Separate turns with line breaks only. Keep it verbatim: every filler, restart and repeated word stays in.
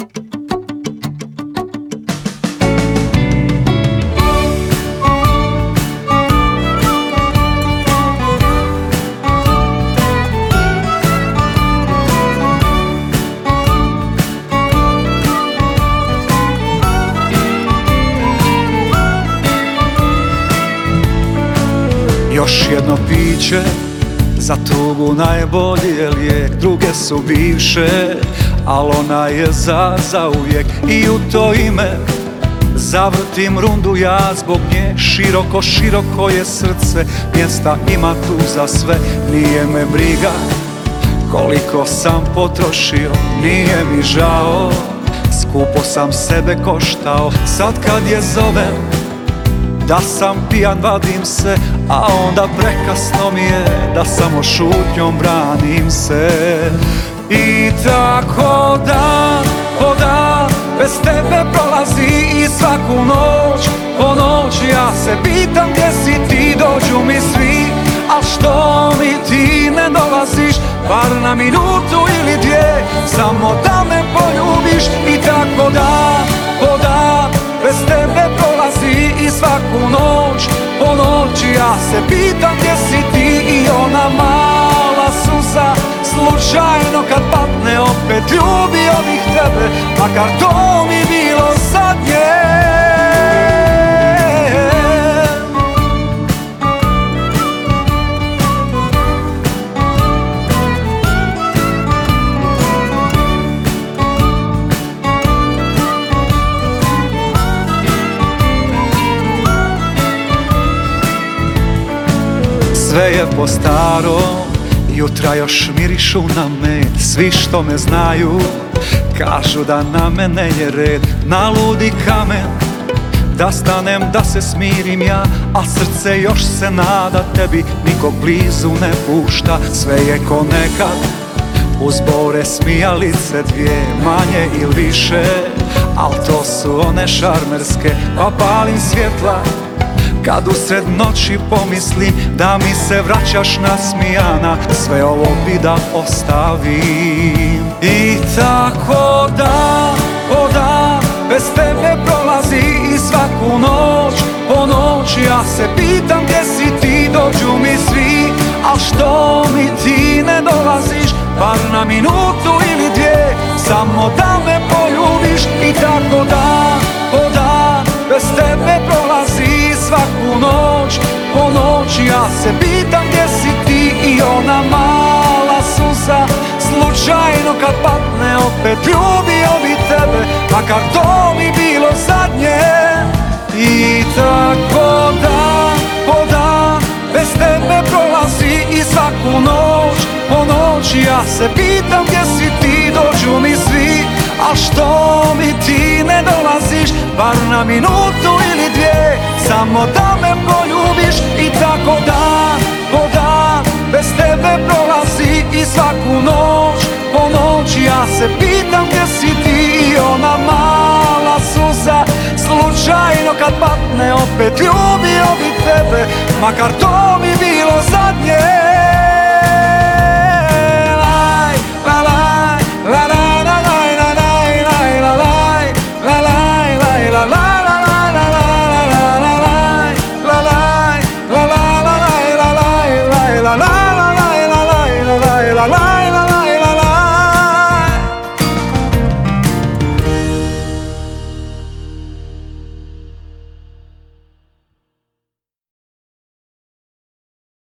Još jedno piće za tugu najbolji lijek, druge su bivše, al ona je za zauvijek. I u to ime zavrtim rundu ja zbog nje. Široko, široko je srce, mjesta ima tu za sve. Nije me briga koliko sam potrošio, nije mi žao, skupo sam sebe koštao. Sad kad je zovem da sam pijan, vadim se, a onda prekasno mi je da samo šutnjom branim se. I tako dan po dan bez tebe prolazi i svaku noć po noć ja se pitam gdje si ti, dođu mi svi, al što mi ti ne dolaziš, bar na minutu ili dvije, samo da me poljubiš. I tako dan po dan bez tebe prolazi i svaku noć po noći ja se pitam gdje si ti. I ona mala suza slučajno kad patne opet ljubio bih tebe, makar to mi bilo zadnje. Sve je po starom, jutra još mirišu na med. Svi što me znaju kažu da na mene je red. Na ludi kamen da stanem, da se smirim ja, a srce još se nada tebi, nikog blizu ne pušta. Sve je ko nekad, uz bore smijalice dvije, manje ili više, al to su one šarmerske. Pa palim svjetla kad usred noći pomislim da mi se vraćaš nasmijana, sve ovo bi da ostavim. I tako dan po dan bez tebe prolazi i svaku noć po noć ja se pitam gdje si ti, dođu mi svi, al što mi ti ne dolaziš, bar na minutu ili dvije, samo da me poljubiš. I tako dan po dan bez tebe prolazi svaku noć po noć ja se pitam gdje si ti. I ona mala suza slučajno kad patne opet ljubio bi tebe, makar to mi bilo zadnje. I tako dan po dan bez tebe prolazi i svaku noć po noć ja se pitam gdje si ti, dođu mi svi, al što mi ti ne dolaziš, bar na minutu ili dvije, samo da me poljubiš. I tako dan po dan bez tebe prolazi i svaku noć po noć ja se pitam gdje si ti. I ona mala suza slučajno kad patne opet ljubio bi tebe, makar to mi bilo